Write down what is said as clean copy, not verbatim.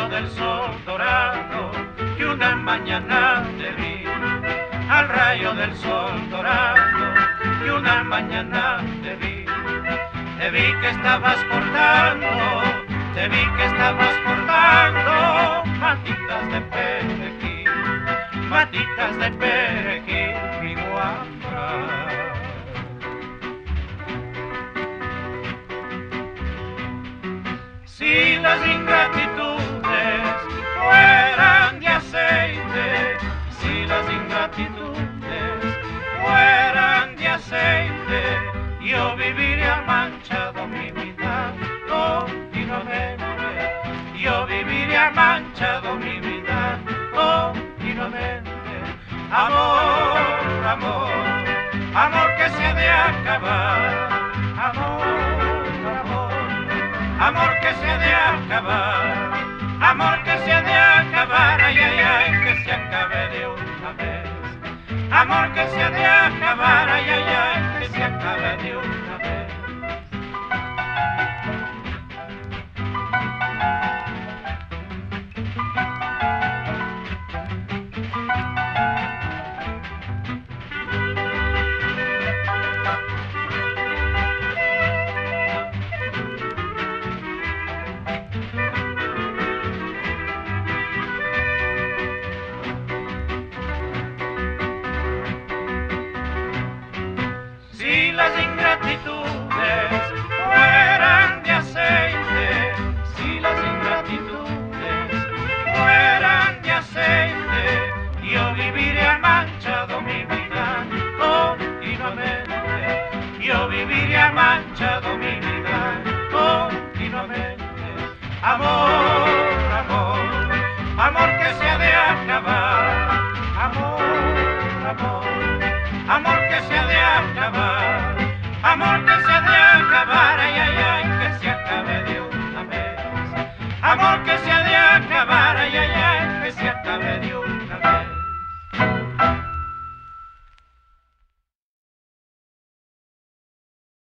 rayo del sol dorado que una mañana te vi, al rayo del sol dorado que una mañana te vi. Te vi que estabas cortando, te vi que estabas cortando matitas de perejil, matitas de perejil, mi guambra. Si las ingratitudes fueran de aceite, si las ingratitudes fueran de aceite, yo viviría manchado mi vida continuamente, yo viviría manchado mi vida continuamente. Amor, amor, amor que se ha de acabar, amor, amor, amor que se ha de acabar, amor que se ha de acabar, ay, ay, ay, que se acabe de una vez. Amor que se ha de acabar, ay, ay, ay, que se acabe de una vez. Si las ingratitudes fueran de aceite, si las ingratitudes fueran de aceite, yo viviría manchado mi vida continuamente, yo viviría manchado mi vida continuamente. Amor,